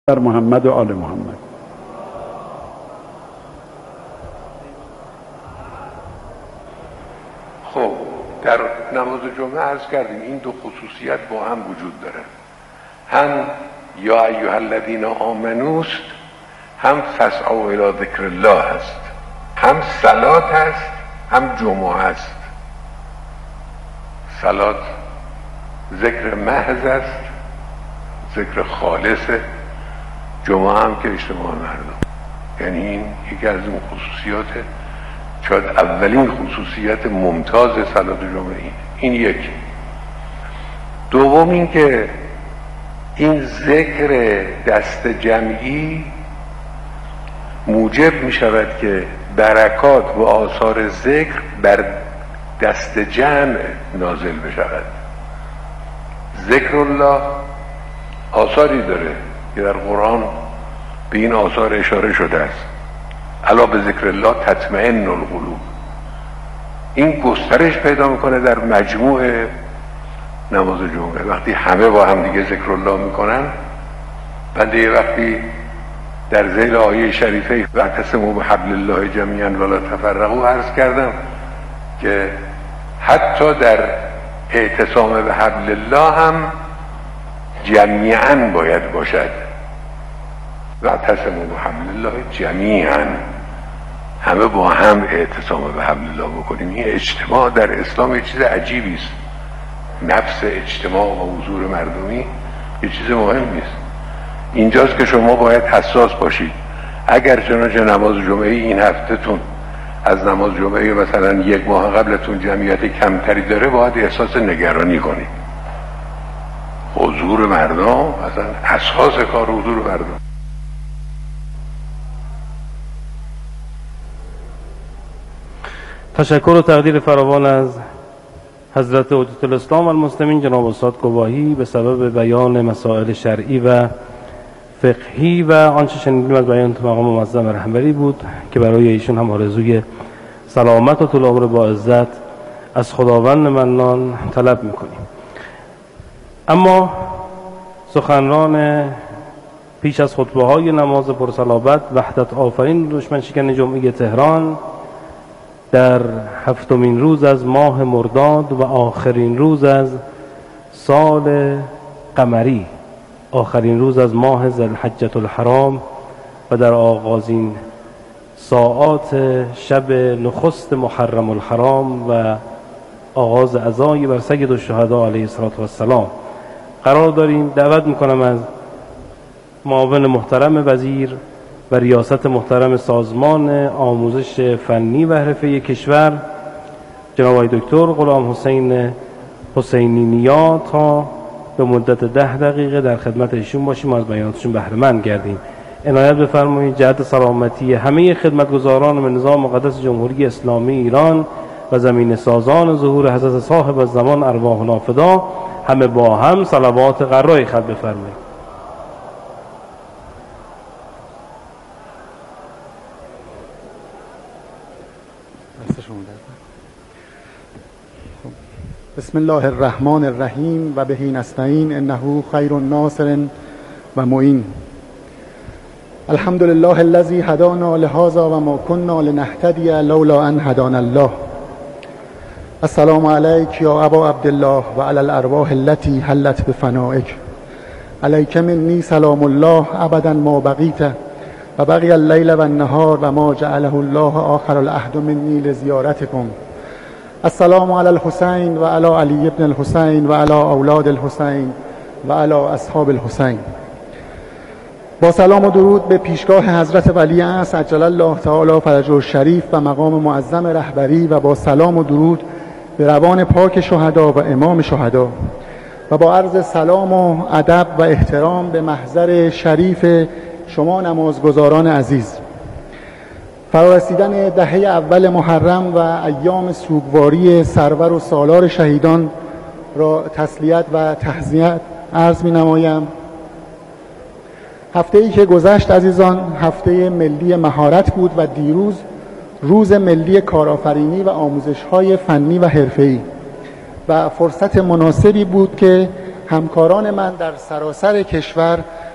در محمد و آل محمد. خب در نماز جمعه عرض کردیم این دو خصوصیت با هم وجود داره، هم یا ایها الذین آمنوست، هم فاسعوا الی ذکر الله هست، هم صلات هست هم جمعه هست. صلات ذکر محض است، ذکر خالصه، جمعه هم که اجتماع مردم. یعنی این یکی از اون خصوصیات، شاید اولین خصوصیت ممتاز صلات جمعه این یکی. دوم این که این ذکر دست جمعی موجب می شود که برکات و آثار ذکر بر دست جمع نازل بشود. ذکر الله آثاری داره که در قرآن به این آثار اشاره شده است. الا به ذکر الله تطمئن القلوب. این گسترش پیدا میکنه در مجموع نماز جمعه. وقتی همه با هم دیگه ذکر الله میکنن، بنده یه وقتی در ذیل آیه شریفه واعتصموا بحبل الله جمیعا ولا تفرقوا عرض کردم که حتی در اعتصام به حبل الله هم جمیعا باید باشد. واعتصموا بحبل الله جمیعا، همه با هم اعتصام به حبل الله بکنیم. این اجتماع در اسلام یه چیز عجیبی است. نفس اجتماع و حضور مردمی یه چیز مهمی است. اینجاست که شما باید حساس باشید. اگر چنانچه نماز جمعه این هفتهتون از نماز جمعه مثلا یک ماه قبلتون جمعیت کمتری داره، باید احساس نگرانی کنید. حضور مردم مثلا اساس کار حضور مردم. تشکر و تقدیر فراوان از حضرت حجت الاسلام المسلمین جناب استاد گواهی به سبب بیان مسائل شرعی و فقهی و آنچه شنیدیم از بیان تو مقام معظم رهبری بود که برای ایشون هم آرزوی سلامت و طول عمر با عزت از خداوند منان طلب میکنیم. اما سخنران پیش از خطبه های نماز پرصلابت وحدت آفرین دشمن شکن جمعه تهران در 7مین روز از ماه مرداد و آخرین روز از سال قمری، آخرین روز از ماه ذوالحجة الحرام و در آغازین ساعات شب نخست محرم الحرام و آغاز عزای بر سید الشهدا علیه السلام قرار داریم. دعوت میکنم از معاون محترم وزیر و ریاست محترم سازمان آموزش فنی و حرفه‌ای کشور جناب آقای دکتر غلام حسین حسینی نیا تا به مدت 10 دقیقه در خدمت ایشون باشیم و از بیاناتشون بهره مند گردیم. عنایت بفرمایید جهت سلامتی همه خدمتگزاران به نظام مقدس جمهوری اسلامی ایران و زمین سازان ظهور حضرت صاحب الزمان ارواحنا فدا، همه با هم صلوات غرای خلق بفرمایید. بسم الله الرحمن الرحیم و بهی نستعین انه خیر ناصر و معین. الحمد لله الذی هدانا لهذا و ما كنا لنهتدی لولا ان هدانا الله. السلام علیک یا ابا عبدالله و علی الارواح التي حلت بفنائک. علیک منی سلام الله ابدا ما بقیت و بقی اللیل و النهار و ما جعله الله آخر العهد منی لزیارتکم. السلام علی الحسین و علی علی ابن الحسین و علی اولاد الحسین و علی اصحاب الحسین. با سلام و درود به پیشگاه حضرت ولی عصر عجل الله تعالی فرجه الشریف و مقام معظم رهبری و با سلام و درود به روان پاک شهدا و امام شهدا و با عرض سلام و ادب و احترام به محضر شریف شما نمازگزاران عزیز. فرارسیدن دهه اول محرم و ایام سوگواری سرور و سالار شهیدان را تسلیت و تعزیت عرض می نمایم. هفته‌ای که گذشت عزیزان هفته ملی مهارت بود و دیروز روز ملی کارآفرینی و آموزش‌های فنی و حرفه‌ای و فرصت مناسبی بود که همکاران من در سراسر کشور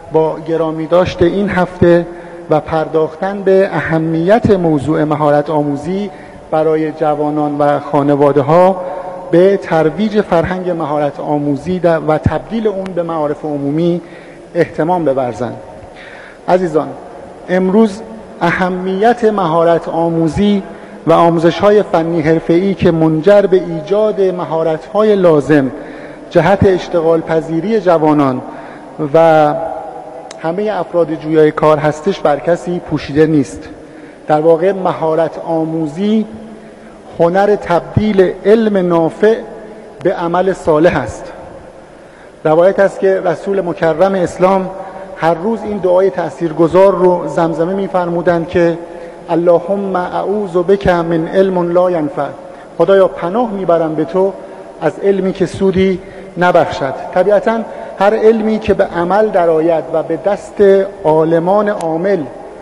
با گرامی داشت این هفته و پرداختن به اهمیت موضوع مهارت آموزی برای جوانان و خانواده ها به ترویج فرهنگ مهارت آموزی و تبدیل اون به معارف عمومی اهتمام بورزند. عزیزان، امروز اهمیت مهارت آموزی و آموزش‌های فنی حرفه‌ای که منجر به ایجاد مهارت‌های لازم جهت اشتغال پذیری جوانان و همه افراد جویای کار هستش بر کسی پوشیده نیست. در واقع مهارت آموزی هنر تبدیل علم نافع به عمل صالح است. روایت است که رسول مکرم اسلام هر روز این دعای تأثیرگذار رو زمزمه می‌فرمودند که اللهم اعوذ بک من علم لا ینفع. خدایا پناه میبرم به تو از علمی که سودی نبخشد. طبیعتاً هر علمی که به عمل درآید و به دست عالمان عامل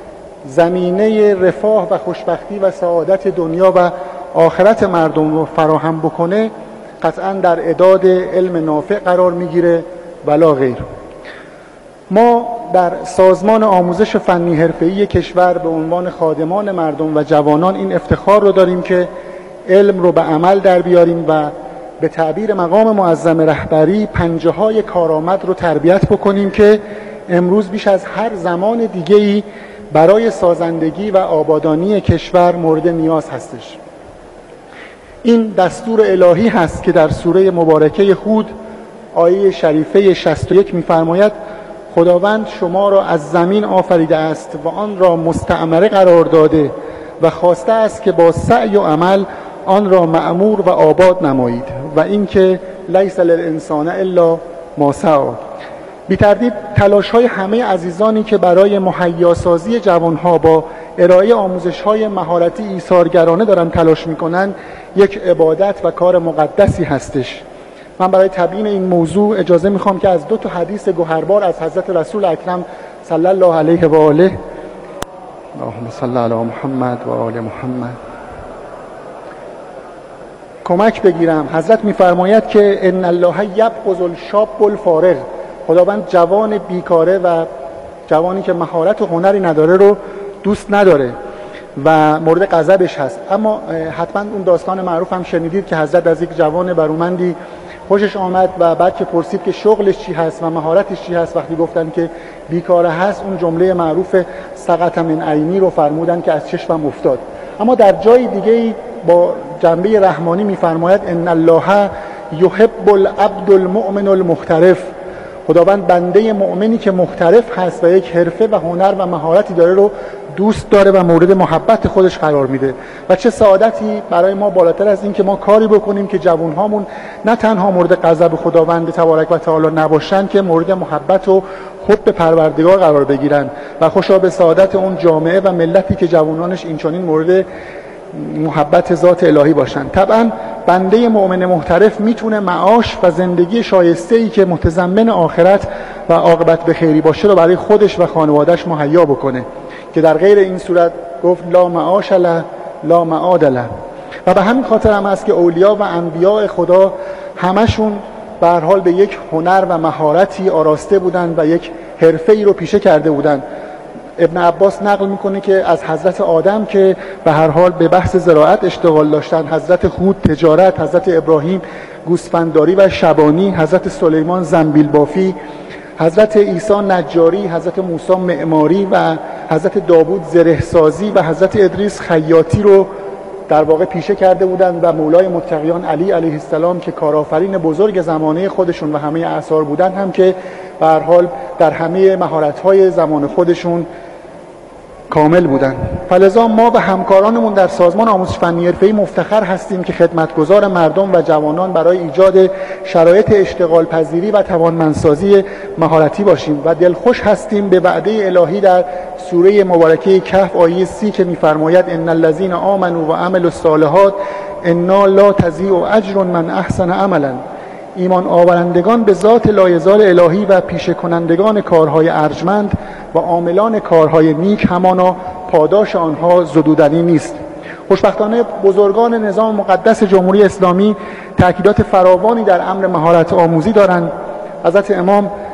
زمینه رفاه و خوشبختی و سعادت دنیا و آخرت مردم رو فراهم بکنه قطعاً در اعداد علم نافع قرار میگیره ولا غیر. ما در سازمان آموزش فنی حرفه‌ای کشور به عنوان خادمان مردم و جوانان این افتخار رو داریم که علم رو به عمل در بیاریم و به تعبیر مقام معظم رهبری پنجه‌های کارآمد رو تربیت بکنیم که امروز بیش از هر زمان دیگه‌ای برای سازندگی و آبادانی کشور مورد نیاز هستش. این دستور الهی هست که در سوره مبارکه هود آیه شریفه 61 می‌فرماید خداوند شما را از زمین آفریده است و آن را مستعمره قرار داده و خواسته است که با سعی و عمل آن را معمور و آباد نمایید و اینکه لیس للانسان الا ما سعی. بی تردید تلاش‌های همه عزیزانی که برای مهیاسازی جوانها با ارائه آموزش‌های مهارتی ایثارگرانه دارن تلاش می‌کنن یک عبادت و کار مقدسی هستش. من برای تبیین این موضوع اجازه میخوام که از 2 حدیث گوهربار از حضرت رسول اکرم صلی الله علیه و آله اللهم صل علی محمد و آل محمد کمک بگیرم. حضرت میفرماید که ان الله یبغض الشاب الفارغ. خداوند جوان بیکاره و جوانی که مهارت و هنری نداره رو دوست نداره و مورد غضبش هست. اما حتما اون داستان معروف هم شنیدید که حضرت از یک جوان برومندی خوشش آمد و بعد که پرسید که شغلش چی هست و مهارتش چی هست، وقتی گفتن که بیکاره هست اون جمله معروف سقط من عینی رو فرمودن که از چشمم افتاد. اما در جای دیگه با جنبه رحمانی میفرماید ان الله یحب العبد المؤمن المحترف. خداوند بنده مؤمنی که محترف هست و یک حرفه و هنر و مهارتی داره رو دوست داره و مورد محبت خودش قرار میده. و چه سعادتی برای ما بالاتر از این که ما کاری بکنیم که جوانهامون نه تنها مورد غضب خداوند تبارک و تعالی نباشن که مورد محبت و حب پروردگار قرار بگیرن و خوشا به سعادت اون جامعه و ملتی که جوانانش اینچنین مورد محبت ذات الهی باشن. طبعا بنده مؤمن محترف میتونه معاش و زندگی شایسته‌ای که متضمن آخرت و عاقبت به خیری باشه رو برای خودش و خانواده‌اش مهیا بکنه که در غیر این صورت گفت لا معاش له لا معاد له. و به همین خاطر هم است که اولیا و انبیاء خدا همشون به هر حال به یک هنر و مهارتی آراسته بودند و یک حرفه‌ای رو پیشه کرده بودند. ابن عباس نقل میکنه که از حضرت آدم که به هر حال به بحث زراعت اشتغال داشتن، حضرت هود تجارت، حضرت ابراهیم گوسفندداری و شبانی، حضرت سلیمان زنبیل بافی، حضرت عیسی نجاری، حضرت موسی معماری و حضرت داوود زرهسازی و حضرت ادریس خیاطی رو در واقع پیشه کرده بودند و مولای متقیان علی علیه السلام که کارآفرین بزرگ زمانه خودشون و همه اعصار بودن هم که به هر حال در همه مهارت‌های زمان خودشون کامل بودن. فلذا ما و همکارانمون در سازمان آموزش فنی حرفه‌ای مفتخر هستیم که خدمتگزار مردم و جوانان برای ایجاد شرایط اشتغال پذیری و توانمندسازی مهارتی باشیم و دلخوش هستیم به وعده الهی در سوره مبارکه کهف آیه 30 که می‌فرماید ان الذين آمنوا و عملوا الصالحات انا لا تضیع اجر من احسن عملا. ایمان آورندگان به ذات لایزال الهی و پیشه کنندگان کارهای ارجمند و عاملان کارهای نیک همانا پاداش آنها زدودنی نیست. خوشبختانه بزرگان نظام مقدس جمهوری اسلامی تأکیدات فراوانی در امر مهارت آموزی دارند. حضرت امام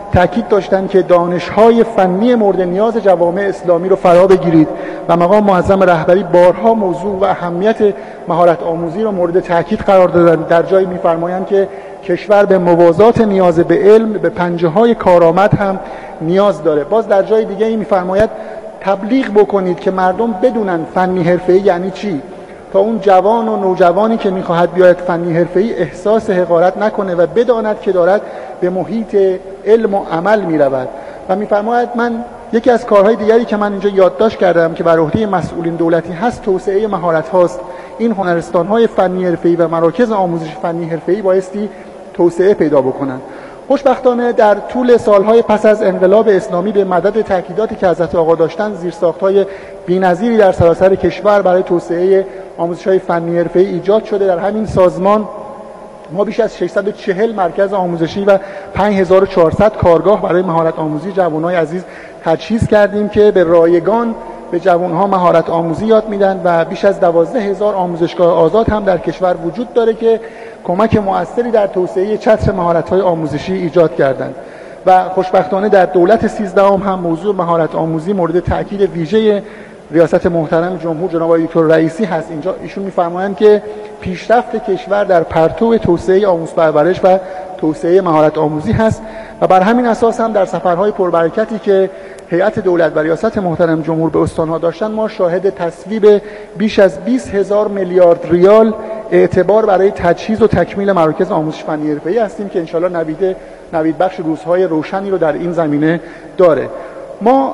تاکید داشتند که دانش‌های فنی مورد نیاز جوامع اسلامی رو فرا بگیرید و مقام معظم رهبری بارها موضوع و اهمیت مهارت آموزی رو مورد تاکید قرار دادند. در جایی می‌فرمایند که کشور به موازات نیاز به علم به پنجه‌های کارآمد هم نیاز داره. باز در جای دیگه می‌فرماید تبلیغ بکنید که مردم بدونن فنی حرفه‌ای یعنی چی، تا اون جوان و نوجوانی که می‌خواهد بیاید فنی حرفه‌ای احساس حقارت نکنه و بداند که دارد به محیط علم و عمل می‌رود. و می‌فرماید من یکی از کارهای دیگری که من اینجا یادداشت کردم که بر عهده مسئولین دولتی هست توسعه مهارت‌هاست. این هنرستان‌های فنی حرفه‌ای و مراکز آموزش فنی حرفه‌ای بایستی توسعه پیدا بکنند. خوشبختانه در طول سالهای پس از انقلاب اسلامی به مدد تاکیداتی که حضرت آقا داشتن زیرساخت‌های بی‌نظیری در سراسر کشور برای توسعه آموزش‌های فنی حرفه‌ای ایجاد شده. در همین سازمان ما بیش از 640 مرکز آموزشی و 5400 کارگاه برای مهارت آموزی جوانان عزیز تجهیز کردیم که به رایگان به جوانها مهارت آموزی یاد میدن و بیش از 12000 آموزشگاه آزاد هم در کشور وجود داره که کمک مؤثری در توسعه چتر مهارت‌های آموزشی ایجاد کردند. و خوشبختانه در دولت 13 هم موضوع مهارت آموزی مورد تاکید ویژه ریاست محترم جمهور جناب آقای دکتر رئیسی هست. اینجا ایشون می‌فرمایند که پیشرفت کشور در پرتو توسعه آموزش پرورش و توسعه مهارت آموزی هست و بر همین اساس هم در سفرهای پربرکتی که هیئت دولت و ریاست محترم جمهور به استان‌ها داشتن ما شاهد تصویب بیش از 20000 میلیارد ریال اعتبار برای تجهیز و تکمیل مراکز آموزش فنی حرفه‌ای هستیم که انشالله نوید بخش روزهای روشنی رو در این زمینه داره. ما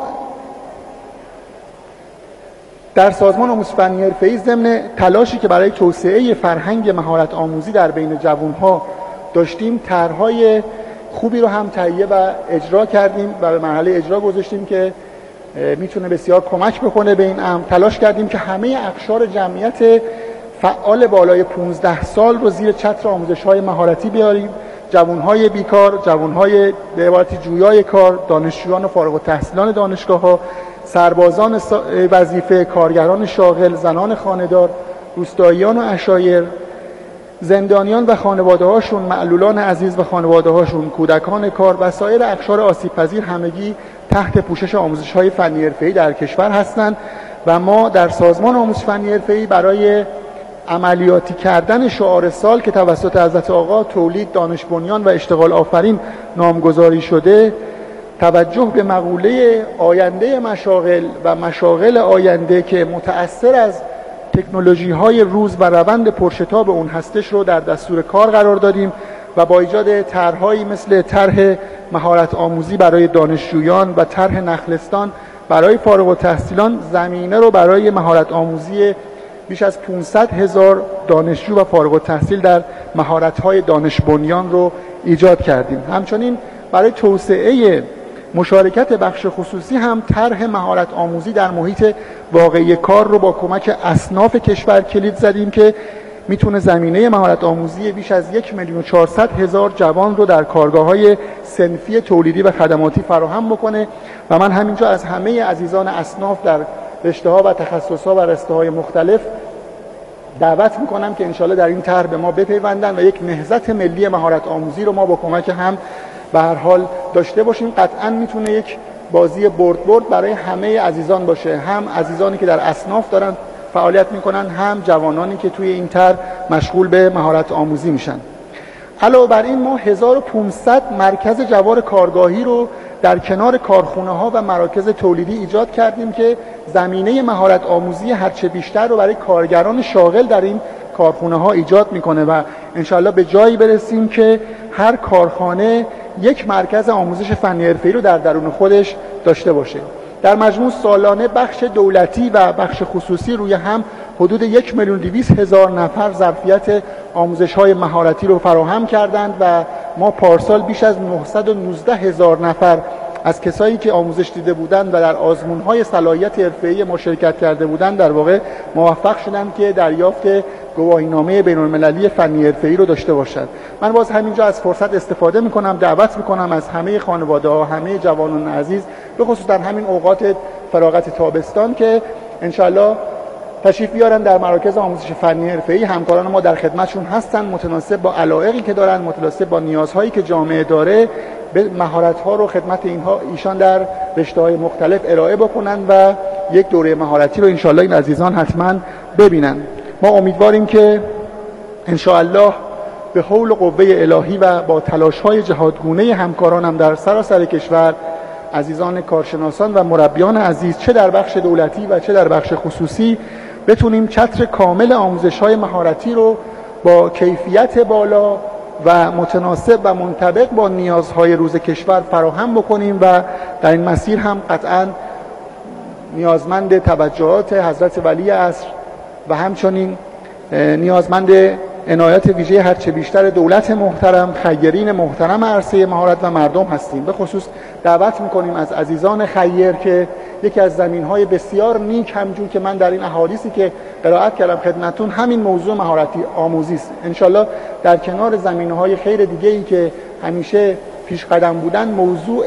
در سازمان آموزش فنی حرفه‌ای ضمن تلاشی که برای توسعه فرهنگ مهارت آموزی در بین جوان‌ها داشتیم طرح‌های خوبی رو هم تهیه و اجرا کردیم و به مرحله اجرا گذاشتیم که میتونه بسیار کمک بکنه به این امر. تلاش کردیم که همه اقشار جمعیت فعال بالای 15 سال رو زیر چتر آموزش‌های مهارتی بیاریم. جوان‌های بیکار، جوان‌های به عبارتی جویای کار، دانشجویان و فارغ التحصیلان دانشگاه‌ها، سربازان وظیفه، کارگران شاغل، زنان خانه‌دار، روستاییان و عشایر، زندانیان و خانواده‌هاشون، معلولان عزیز و خانواده‌هاشون، کودکان کار و سایر اقشار آسیب‌پذیر همگی تحت پوشش آموزش‌های فنی حرفه‌ای در کشور هستند و ما در سازمان آموزش فنی حرفه‌ای برای عملیاتی کردن شعار سال که توسط حضرت آقا تولید دانش بنیان و اشتغال آفرین نامگذاری شده توجه به مقوله آینده مشاغل و مشاغل آینده که متأثر از تکنولوژی‌های روز و روند پرشتاب اون هستش رو در دستور کار قرار دادیم و با ایجاد طرح‌هایی مثل طرح مهارت آموزی برای دانشجویان و طرح نخلستان برای فارغ التحصیلان زمینه رو برای مهارت آموزی بیش از 500,000 دانشجو و فارغ التحصیل در مهارت‌های دانش بنیان رو ایجاد کردیم. همچنین برای توسعه مشارکت بخش خصوصی هم طرح مهارت آموزی در محیط واقعی کار رو با کمک اصناف کشور کلید زدیم که میتونه زمینه مهارت آموزی بیش از 1,400,000 جوان رو در کارگاه‌های صنفی تولیدی و خدماتی فراهم بکنه و من همینجا از همه عزیزان اصناف در رشته‌ها و تخصص‌ها و رشته‌های مختلف دعوت میکنم که انشالله در این طرح به ما بپیوندن و یک نهضت ملی مهارت آموزی رو ما با کمک هم به هر حال داشته باشیم. قطعاً میتونه یک بازی برد برای همه عزیزان باشه، هم عزیزانی که در اصناف دارن فعالیت میکنن، هم جوانانی که توی این طرح مشغول به مهارت آموزی میشن. علاوه بر این ما 1500 مرکز جوار کارگاهی رو در کنار کارخونه‌ها و مراکز تولیدی ایجاد کردیم که زمینه مهارت آموزی هرچه بیشتر رو برای کارگران شاغل در این کارخونه‌ها ایجاد میکنه و انشالله به جایی برسیم که هر کارخانه یک مرکز آموزش فنی حرفه‌ای رو در درون خودش داشته باشه. در مجموع سالانه بخش دولتی و بخش خصوصی روی هم حدود 1,200,000 نفر ظرفیت آموزش‌های مهارتی رو فراهم کردند و ما پارسال بیش از 919,000 نفر از کسایی که آموزش دیده بودند و در آزمون‌های صلاحیت حرفه‌ای ما شرکت کرده بودند در واقع موفق شدند که دریافت گواهینامه بین‌المللی فنی حرفه‌ای رو داشته باشند. من باز همینجا از فرصت استفاده می‌کنم، دعوت می‌کنم از همه خانواده‌ها، همه جوانان عزیز، به خصوص در همین اوقات فراغت تابستان که انشالله تشریف بیارن در مراکز آموزش فنی حرفه‌ای. همکاران ما در خدمتشون هستن، متناسب با علایقی که دارن، متناسب با نیازهایی که جامعه داره، به مهارت‌ها رو خدمت ایشان در رشته‌های مختلف ارائه بکنن و یک دوره مهارتی رو انشالله این عزیزان حتما ببینن. ما امیدواریم که انشاءالله به حول و قوه الهی و با تلاش‌های جهادگونه همکارانم در سراسر کشور، عزیزان کارشناسان و مربیان عزیز، چه در بخش دولتی و چه در بخش خصوصی، بتونیم چتر کامل آموزش‌های مهارتی رو با کیفیت بالا و متناسب و منطبق با نیازهای روز کشور فراهم بکنیم و در این مسیر هم قطعاً نیازمند توجهات حضرت ولی عصر و همچنین نیازمند عنایت ویژه هرچه بیشتر دولت محترم، خیرین محترم عرصه مهارت و مردم هستیم. به خصوص دعوت میکنیم از عزیزان خیر که یکی از زمینهای بسیار نیک، همجور که من در این احادیثی که قرائت کردم خدمتتون، همین موضوع مهارتی آموزی است. انشالله در کنار زمینهای خیر دیگه‌ای که همیشه پیش قدم بودن، موضوع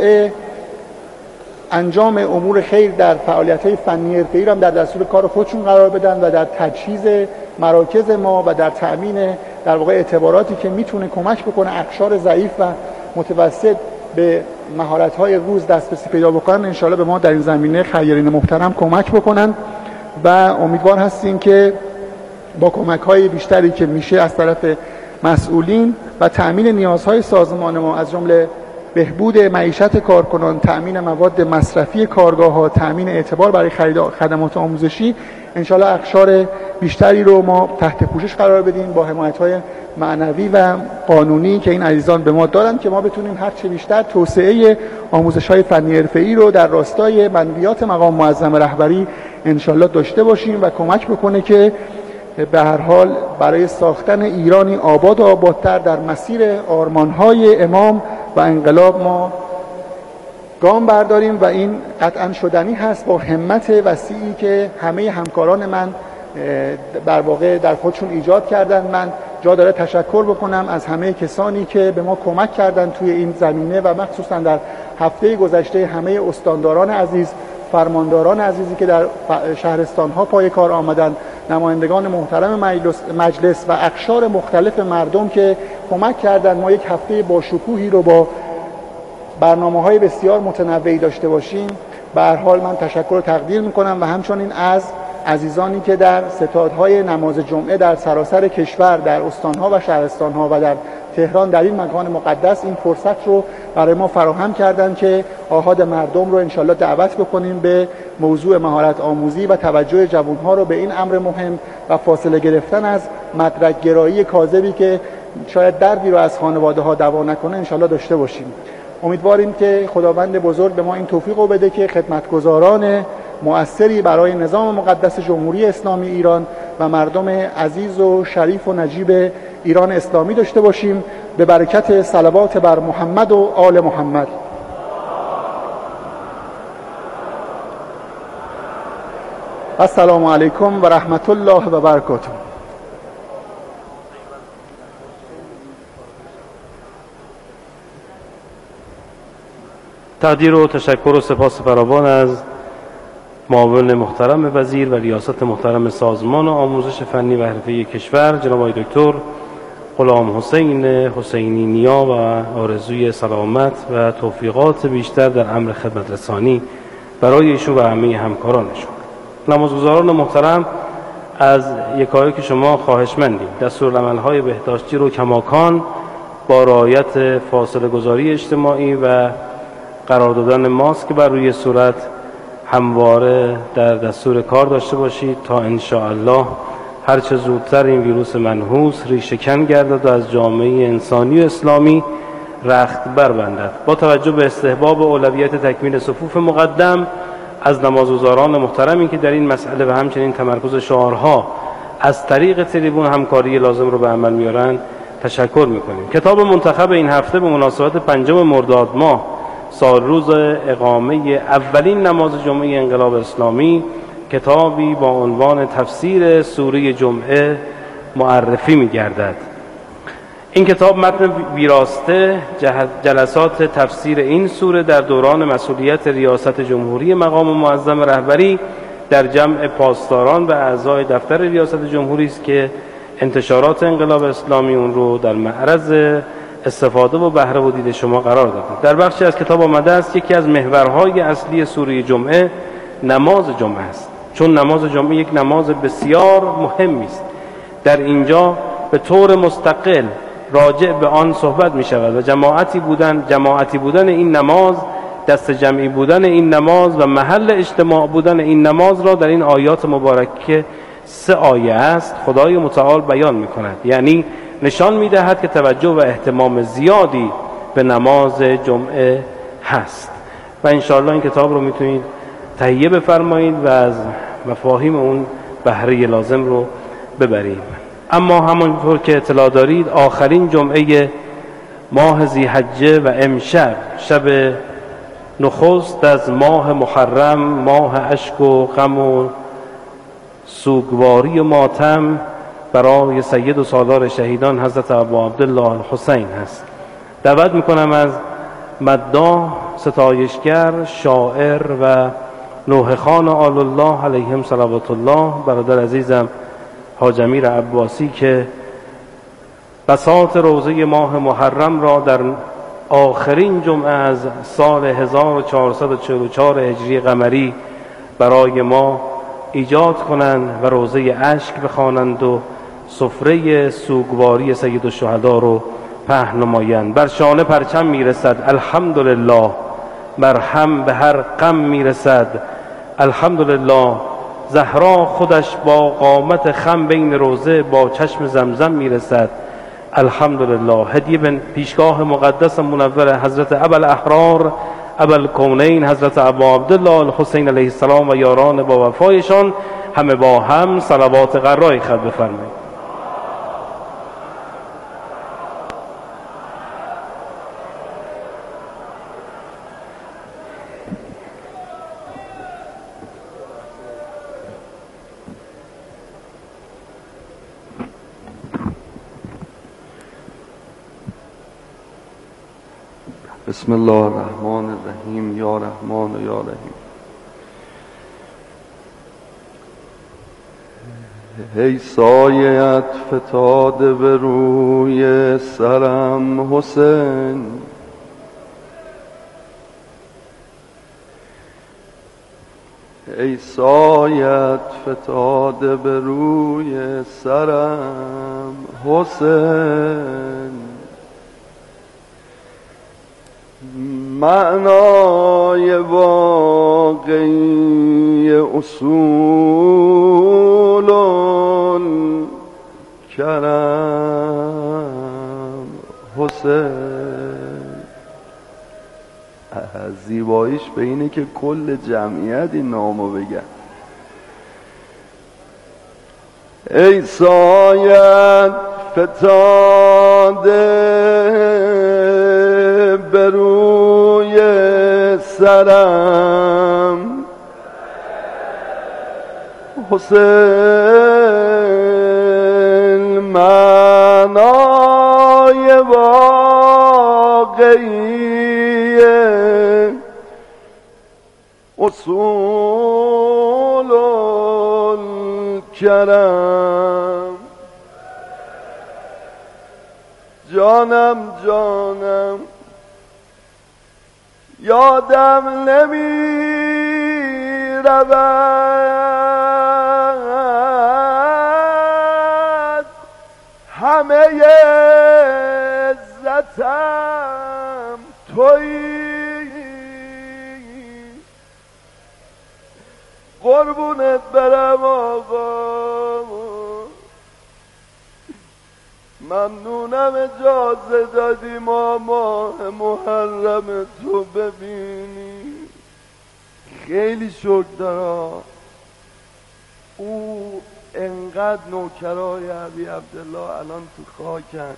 انجام امور خیر در فعالیت‌های فنی حرفه‌ای را هم در دستور کار خودشون قرار بدن و در تجهیز مراکز ما و در تأمین در واقع اعتباراتی که میتونه کمک بکنه اقشار ضعیف و متوسط به مهارت‌های روز دسترسی پیدا بکنن، انشالله به ما در این زمینه خیرین محترم کمک بکنن و امیدوار هستیم که با کمک‌های بیشتری که میشه از طرف مسئولین و تأمین نیازهای سازمان ما، از جمله بهبود معیشت کارکنان، تأمین مواد مصرفی کارگاه‌ها، تأمین اعتبار برای خرید خدمات آموزشی، انشالله اقشار بیشتری رو ما تحت پوشش قرار بدیم با حمایت‌های معنوی و قانونی که این عزیزان به ما دارن، که ما بتونیم هرچه بیشتر توسعه آموزش‌های فنی حرفه‌ای رو در راستای منویات مقام معظم رهبری انشالله داشته باشیم و کمک بکنه که به هر حال برای ساختن ایرانی آباد و آبادتر در مسیر آرمان‌های امام و انقلاب ما گام برداریم و این قطعاً شدنی هست با همت وسیعی که همه همکاران من در واقع در خودشون ایجاد کردن. من جا داره تشکر بکنم از همه کسانی که به ما کمک کردن توی این زمینه و مخصوصاً در هفته گذشته همه استانداران عزیز، فرمانداران عزیزی که در شهرستان‌ها پای کار آمدن، نمایندگان محترم مجلس و اقشار مختلف مردم که کمک کردن ما یک هفته با شکوهی رو با برنامه‌های بسیار متنوعی داشته باشیم. به هر حال من تشکر و تقدیر می‌کنم و همچنین از عزیزانی که در ستادهای نماز جمعه در سراسر کشور، در استان‌ها و شهرستان‌ها و در تهران در این مکان مقدس این فرصت رو برای ما فراهم کردن که آحاد مردم رو انشالله دعوت بکنیم به موضوع مهارت آموزی و توجه جوانها رو به این امر مهم و فاصله گرفتن از مدرک گرایی کاذبی که شاید دردی رو از خانواده ها دوا نکنه انشالله داشته باشیم. امیدواریم که خداوند بزرگ به ما این توفیق رو بده که خدمتگزاران مؤثری برای نظام مقدس جمهوری اسلامی ایران و مردم عزیز و شریف و نجیب ایران اسلامی داشته باشیم، به برکت صلوات بر محمد و آل محمد. السلام علیکم و رحمت الله و برکاته. تقدیر و تشکر و سپاس فراوان از معاون محترم وزیر و ریاست محترم سازمان آموزش فنی و حرفه‌ای کشور جناب آقای دکتر غلام حسین حسینی نیا و آرزوی سلامت و توفیقات بیشتر در امر خدمت رسانی برای ایشون و همه همکارانشون. نمازگزاران محترم، از یکایک شما خواهشمندیم دستورالعمل‌های بهداشتی رو کماکان با رعایت فاصله گذاری اجتماعی و قرار دادن ماسک بر روی صورت همواره در دستور کار داشته باشید تا انشاءالله هرچه زودتر این ویروس منحوس ریشه‌کن گردد و از جامعه انسانی و اسلامی رخت بربندد. با توجه به استحباب اولویت تکمیل صفوف مقدم از نمازگزاران محترمی که در این مسئله و همچنین تمرکز شعارها از طریق تریبون همکاری لازم رو به عمل میارن تشکر میکنیم. کتاب منتخب این هفته به مناسبت 5 مرداد ماه سال روز اقامه اولین نماز جمعه انقلاب اسلامی، کتابی با عنوان تفسیر سوره جمعه معرفی می‌گردد. این کتاب متن ویراسته جلسات تفسیر این سوره در دوران مسئولیت ریاست جمهوری مقام معظم رهبری در جمع پاسداران و اعضای دفتر ریاست جمهوری است که انتشارات انقلاب اسلامی اون رو در معرض استفاده و بهره و دید شما قرار دادند. در بخشی از کتاب آمده است یکی از محورهای اصلی سوره جمعه نماز جمعه است، چون نماز جمعه یک نماز بسیار مهمی است. در اینجا به طور مستقل راجع به آن صحبت می شود و جماعتی بودن این نماز، دست جمعی بودن این نماز و محل اجتماع بودن این نماز را در این آیات مبارکه 3 آیه است خدای متعال بیان می کند. یعنی نشان می دهد که توجه و اهتمام زیادی به نماز جمعه هست و انشاءالله این کتاب رو میتونید تهیه بفرمایید و از مفاهیم اون بهره لازم رو ببریم. اما همونطور که اطلاع دارید آخرین جمعه ماه ذی‌حجه و امشب شب نخست از ماه محرم، ماه اشک و غم و سوگواری و ماتم برای سید و سالار شهیدان حضرت ابو عبدالله الحسین هست. دعوت میکنم از مداح، ستایشگر، شاعر و نوحه خوان آل الله علیهم صلوات الله برادر عزیزم حاج امیر عباسی که بساط روزه ماه محرم را در آخرین جمعه از سال 1444 هجری قمری برای ما ایجاد کنند و روزه اشک بخوانند و سفره سوگواری سید الشهدا رو پهن نمایند. بر شانه پرچم میرسد الحمدلله، مرهم به هر غم میرسد الحمدلله. زهرا خودش با قامت خم بین روزه با چشم زمزم میرسد الحمدلله. هدیه به پیشگاه مقدس منور حضرت ابوالاحرار ابوالکونین حضرت ابو عبدالله الحسین علیه السلام و یاران با وفایشان همه با هم صلوات غرای خط بفرمایید. بسم الله الرحمن الرحیم. یا رحمان و یا رحیم. ای سایت فتاده به روی سرم حسین، ای سایت فتاده به روی سرم حسین. معنای واقعی اصول کرم حسین. زیباییش به اینه که کل جمعیت این نامو بگن. ای سایت فتاده به روی سرم حسین، معنای واقعی اصول کرم. جانم جانم یادم نمی رود، همه عزتم تویی، قربونت برم آقا، ممنونم اجازه دادی ما ماه محرم تو ببینی. خیلی شکر دارم. او انقدر نوکرای ابی عبدالله الان تو خاکن،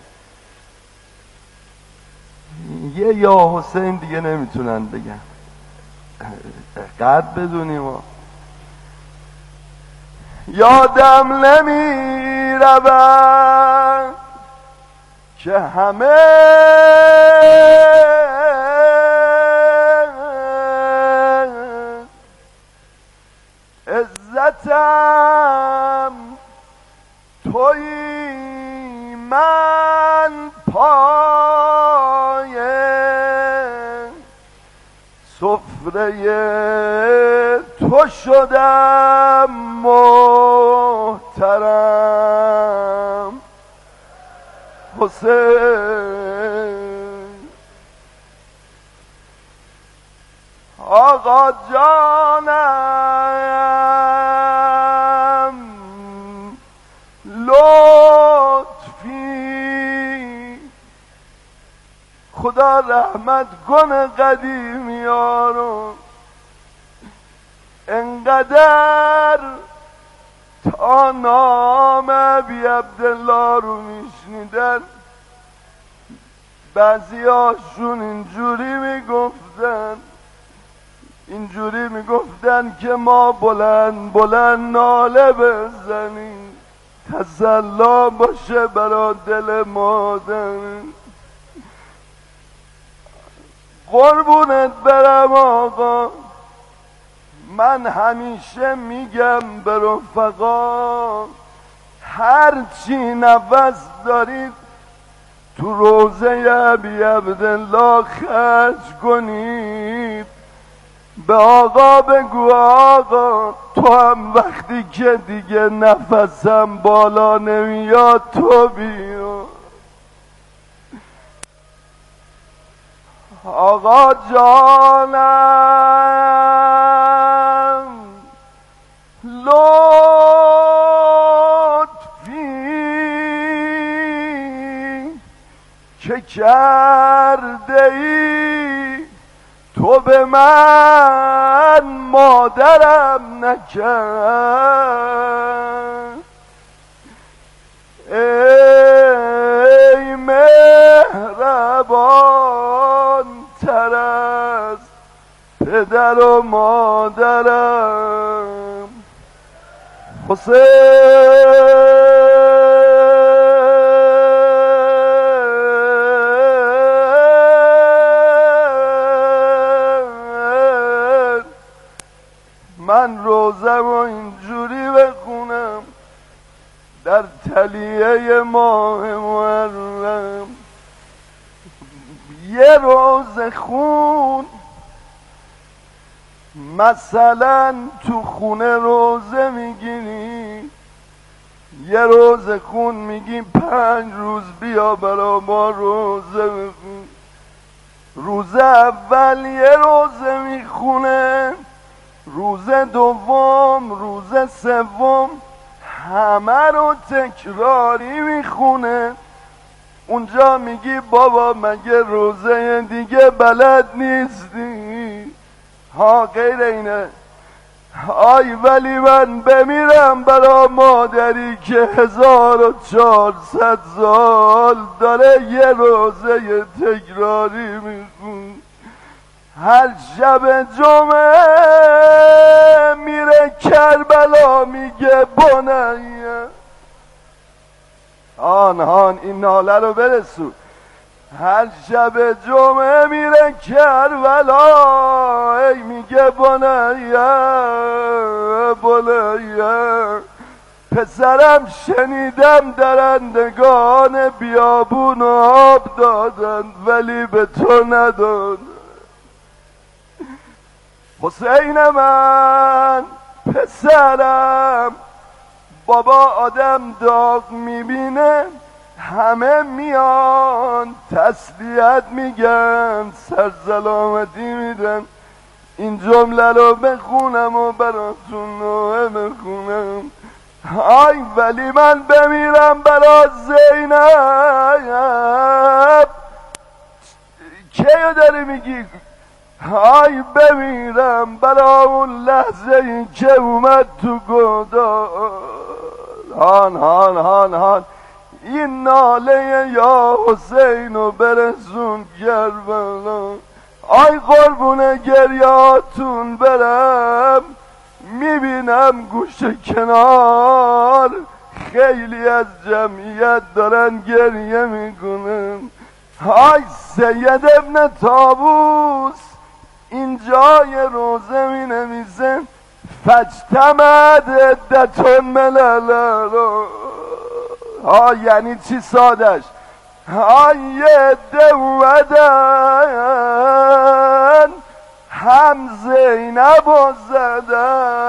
یه یا حسین دیگه نمیتونن بگن. قد بدونیم ما. یادم نمی رود که همه عزتم عزتم تویی، من پای سفره تو شدم محترم. حسین آقا جانم لطفی، خدا رحمت کنه قدیمی ها رو، انقدر تا نام ابی عبدالله رو میشنیدن بعضی هاشون اینجوری میگفتن که ما بلند بلند ناله بزنیم تسلا باشه برا دل مادر. قربونت برم آقا، من همیشه میگم به رفقا هرچی نفس دارید تو روضه ابی عبدالله خرج کنید. به آقا بگو آقا تو هم وقتی که دیگه نفسم بالا نمیاد تو بیا. آقا جانم لطفی که کرده ای تو به من مادرم نکرد. ای مهربان تر از پدر و مادرم. حسین من روزم و اینجوری بخونم در تلیه ماه محرم، یه روز خون مثلا تو خونه روزه میگیری، یه روز خون میگی 5 روز بیا برا ما روزه بخون. روز اول یه روزه میخونه، روز دوم روز سوم همه رو تکراری میخونه. اونجا میگی بابا مگه روزه دیگه بلد نیستی؟ ها غیر اینه. آی ولی من بمیرم برا مادری که 1400 سال داره یه روزه تکراری میخونه. هر شب جمعه میره کربلا میگه بنیه آنهان این ناله رو برسون. هر شب جمعه میره کربلا ای میگه بنیه پسرم شنیدم درندگان بیابون آب دادن ولی به تو نداد. حسین من پسرم، بابا آدم داغ میبینه همه میان تسلیت میگن سرسلامتی میدن. این جمله رو بخونم و براتون نوعه بخونم. آی ولی من بمیرم برا زینب. کیو داری میگی؟ آی بمیرم برا اون لحظه این که اومد تو گودال. هان این ناله یا حسین و برسون کربلا. آی قربون گریاتون برم، میبینم گوش کنار خیلی از جمعیت دارن گریه میکنن. آی سید ابن طاووس اینجای روزه می نویسه فاجتمعت عدة من یعنی چی سادش؟ یه عده اومدن هم زینب و زدن